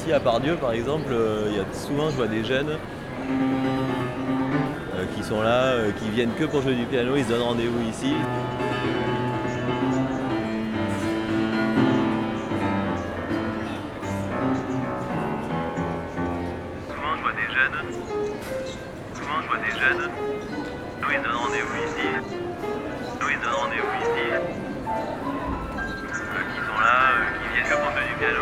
ici à Pardieu par exemple, souvent je vois des jeunes qui sont là, qui viennent que pour jouer du piano, ils se donnent rendez-vous ici. Souvent je vois des jeunes, nous ils se donnent rendez-vous ici, qui sont là, qui viennent que pour jouer du piano.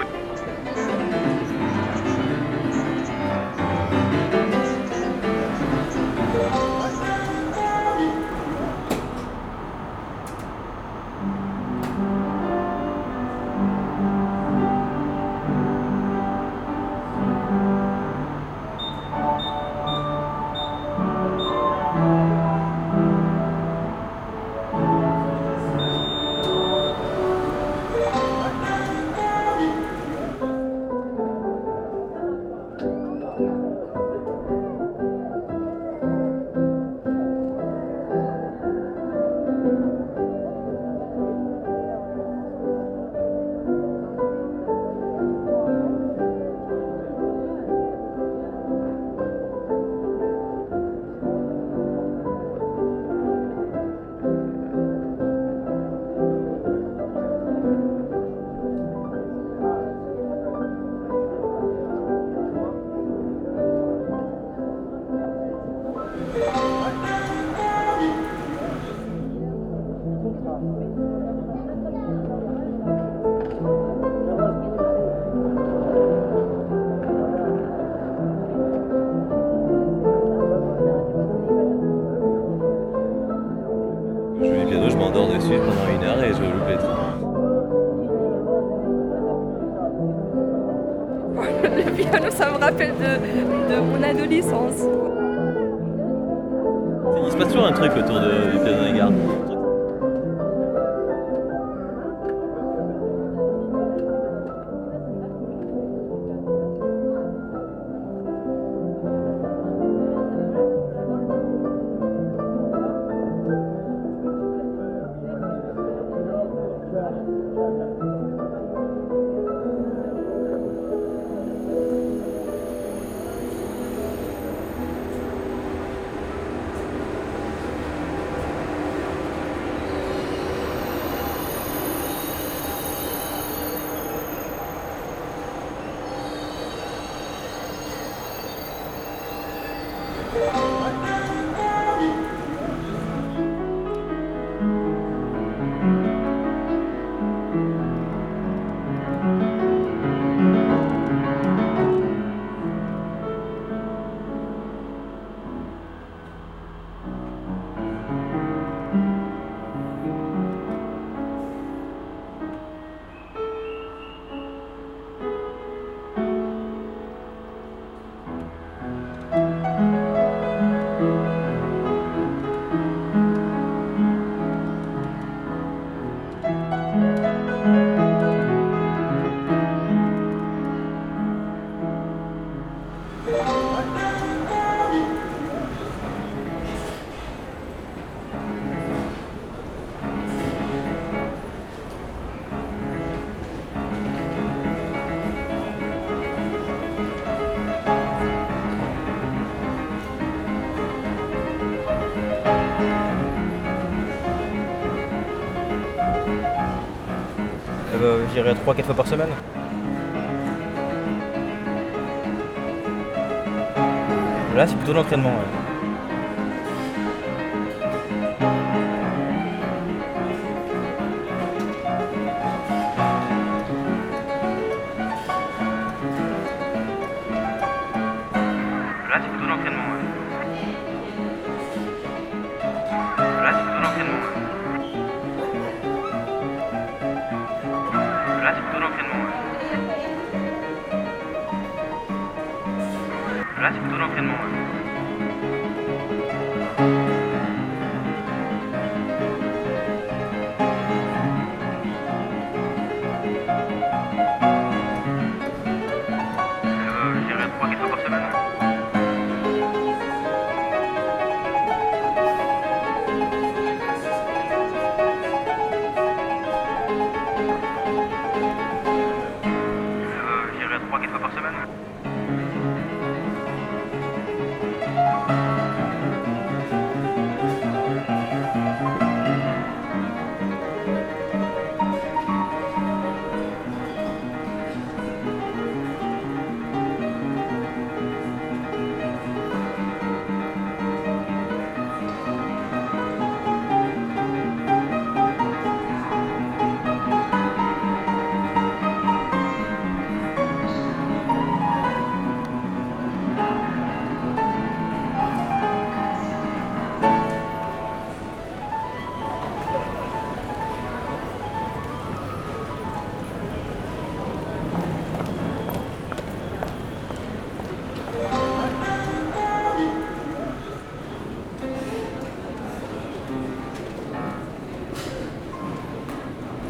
Je joue du piano, je m'endors dessus pendant 1 heure et je loupe les trains. Le piano, ça me rappelle de mon adolescence. Il se passe toujours un truc autour du piano des gares. J'irai 3-4 fois par semaine. Là, c'est plutôt l'entraînement. Ouais. Là, c'est plutôt l'entraînement. Là, c'est plutôt l'entraînement. Là, c'est plutôt l'entraînement. Là, c'est plutôt l'entraînement. Je dirais 3-4 fois par semaine. Je dirais 3-4 fois par semaine.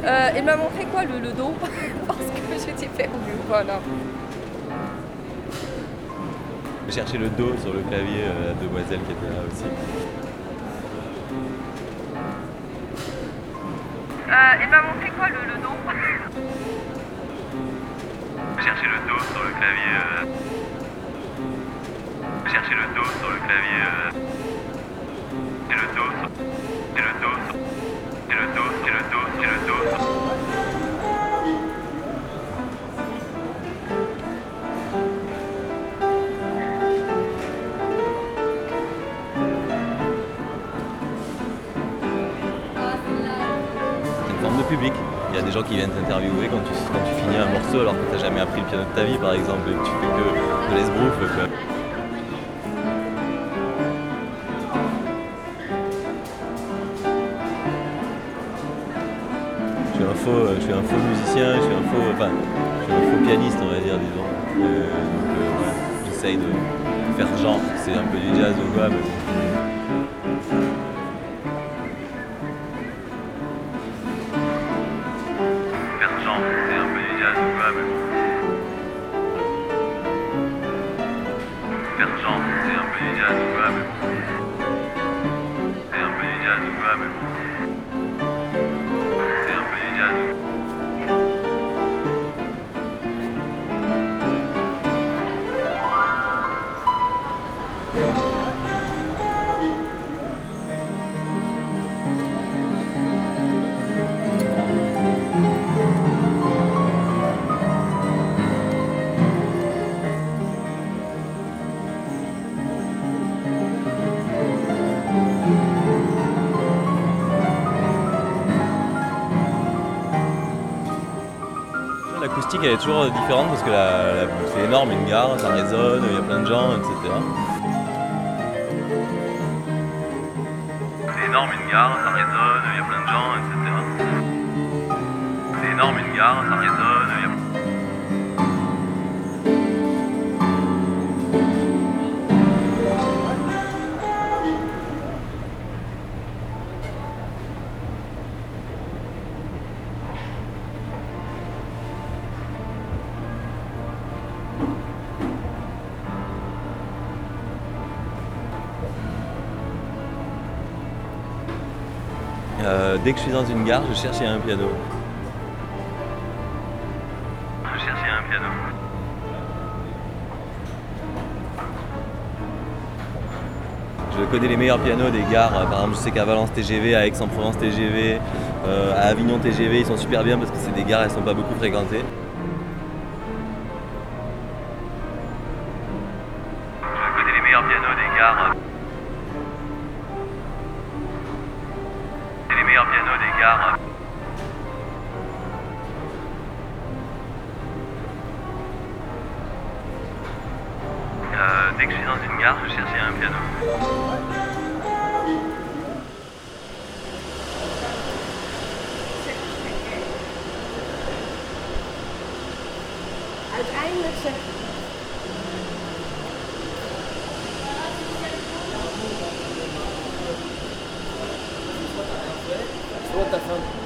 Il m'a montré quoi, le dos parce que j'étais perdue, voilà. J'ai cherché le do sur le clavier, la demoiselle qui était là aussi. Il m'a montré quoi, le dos J'ai cherché le do sur le clavier. J'ai cherché le do sur le clavier. Et le do sur... Et le do sur... Et le do, et le do, et le do sur... C'est une forme de public. Il y a des gens qui viennent t'interviewer quand tu finis un morceau alors que tu n'as jamais appris le piano de ta vie par exemple et que tu fais que de l'esbrouf, quoi. Je suis un faux musicien, je suis un faux pianiste on va dire, disons. Ouais, j'essaye de faire genre, c'est un peu du jazz ou quoi, mais... Faire genre, c'est un peu du jazz ou quoi, mais... Faire genre, c'est un peu du jazz ou quoi, mais... C'est un peu du jazz ou quoi, mais... C'est un peu du jazz ou quoi. L'acoustique elle est toujours différente parce que c'est énorme, une gare, ça résonne, il y a plein de gens, etc. C'est énorme une gare, ça résonne, il y a plein de gens, etc. C'est énorme une gare, ça résonne, il y a... Dès que je suis dans une gare, je cherche un piano. Je cherchais un piano. Je connais les meilleurs pianos des gares, par exemple je sais qu'à Valence TGV, à Aix-en-Provence TGV, à Avignon TGV, ils sont super bien parce que c'est des gares, elles sont pas beaucoup fréquentées. Je connais les meilleurs pianos des gares. C'est les meilleurs pianos des gares. Dès que je suis dans une gare, je cherchais un piano. Uiteindelijk zeg Wat daarvan?